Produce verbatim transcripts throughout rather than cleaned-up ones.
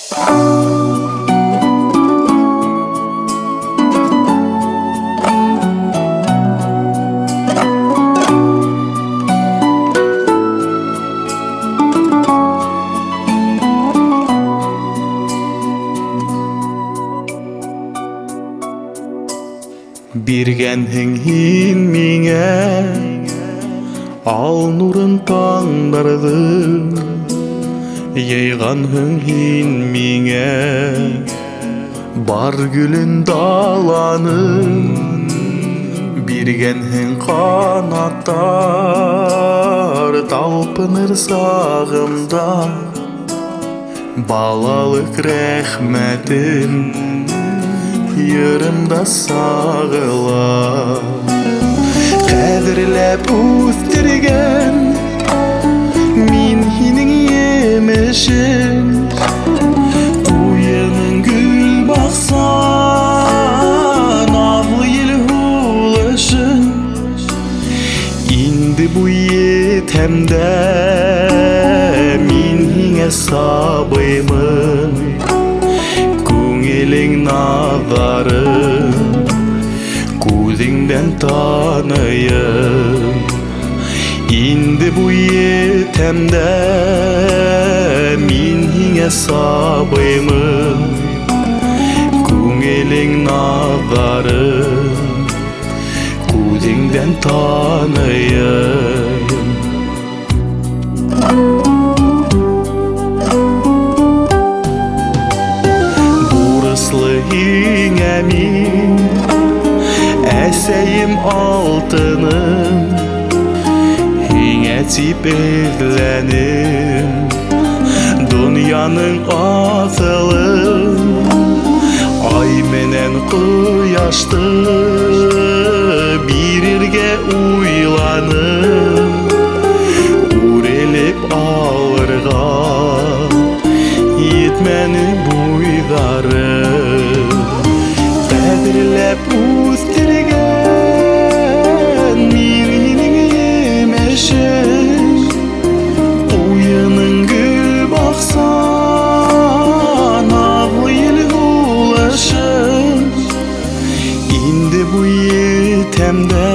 Бергенһең һин миңә ал нурын таңдарҙы, яйғанһың һин миңә бар гүлен даланың, биргәнһең ҡанаттар талпыныр сағымда, балалык рәхмәтен йырымда сағыла. Ҡәҙерләп үҫтергән мин һинең емешең, уйының гөл баҡсан аҙлы ел һулышың. Инде бу етәмдә мин һиңә сабыймын, күңелең наҙарын күҙеңдән таныйым. Инде бу етәмдә мин һиңә сабыймын, күңелең наҙарын күҙеңдән таныйым. Һиңә мин әсәйем алтыным, һиңә тип эҙләнем донъяның аҫылын. Ай менән ҡояшты бирергә уйланым, үрелеп алырға етмәне буйҙарым. Ҡәҙерләп үҫтергән мин һинең емешең, уйының гөл баҡсан аҙлы ел һулышың. Инде бу етәмдә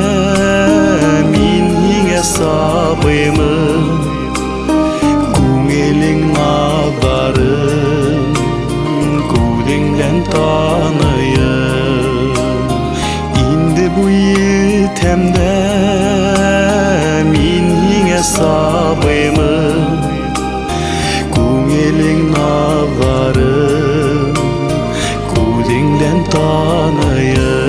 мин һиңә сабыймын, күңелең наҙарын күҙеңдән таныйым. Инде бу етәмдә мин һиңә сабыймын, күңелең наҙарын күҙеңдән таныйым.